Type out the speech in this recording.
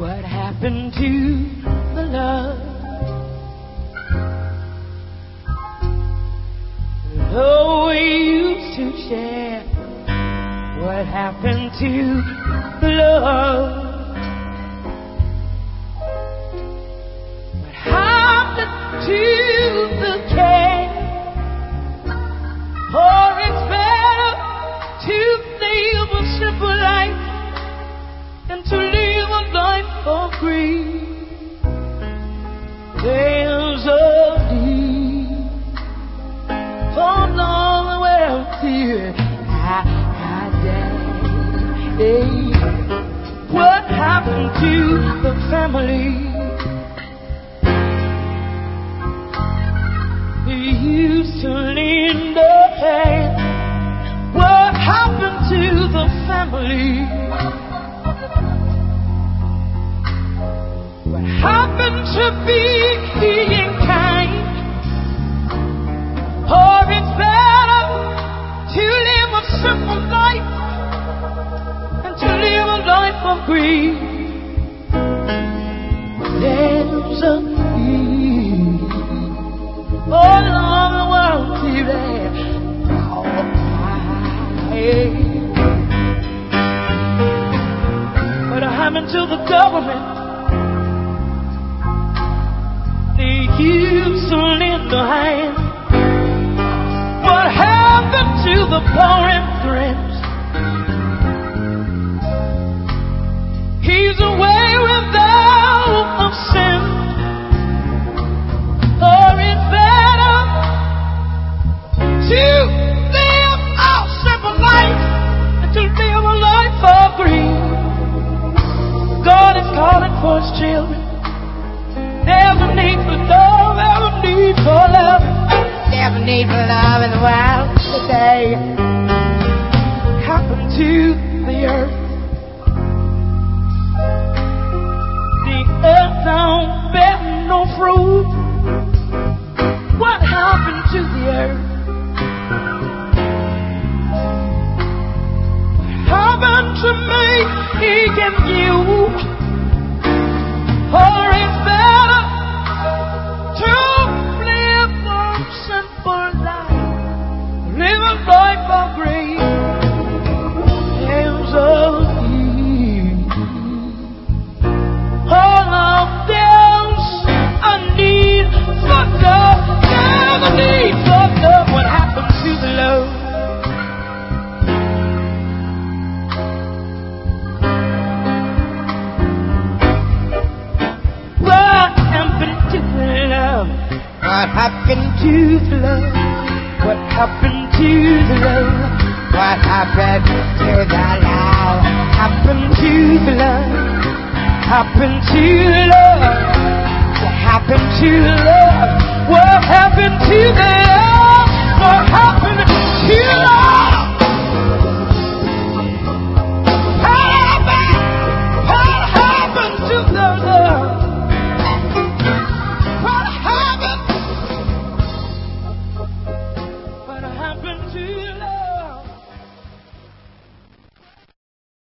What happened to the love? Oh, we used to share. What happened to the love? What happened to the care? Oh, it's better to live a simple life than to live a life of greed. There's a need for long wealthy. What happened to the family? We used to lend a hand. What happened to the family? What happened to being kind? Oh, it's better to live a simple life than to live a life of greed. There's a need all over the world today. What happened to the government? They used to lend a hand. What happened to the poor and friends? He's away without of sin. Or it's better to live our simple life than to live a life of greed. God is calling for his children. There's a need for love, there's a need for love. There's a need for love in the world today. What happened to the earth? The earth don't bear no fruit. What happened to the earth? What happened to me and you? Or it's better to live a simple life, live a life of grace. There's a need. All of there's a need for love. There's a need for love. What happened to the love? What happened to the love? What happened to the love? What happened to the love? Happened to the love? Happened to the love? What happened to the love? What happened to the love? What happened to the love? What happened to the love?